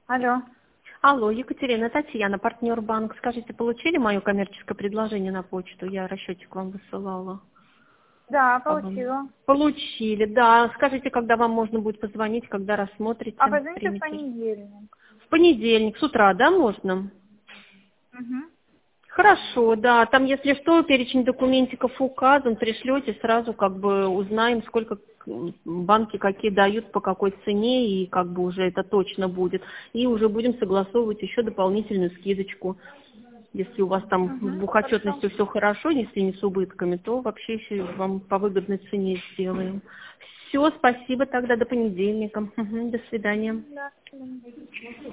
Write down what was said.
Алло. Алло, Екатерина, Татьяна, партнер банк. Скажите, получили мое коммерческое предложение на почту? Я расчетик вам высылала. Да, получила. Получили, да. Скажите, когда вам можно будет позвонить, когда рассмотрите, А позвоните в примете? понедельник. В понедельник, с утра, да, можно? Угу. Хорошо, да. Там, если что, перечень документиков указан, пришлете, сразу как бы узнаем, сколько банки какие дают, по какой цене, и как бы уже это точно будет. И уже будем согласовывать еще дополнительную скидочку. Если у вас там с Угу. Хорошо. бухотчетностью все хорошо, если не с убытками, то вообще еще вам по выгодной цене сделаем. Все, спасибо тогда, до понедельника. Мгм, до свидания. Да.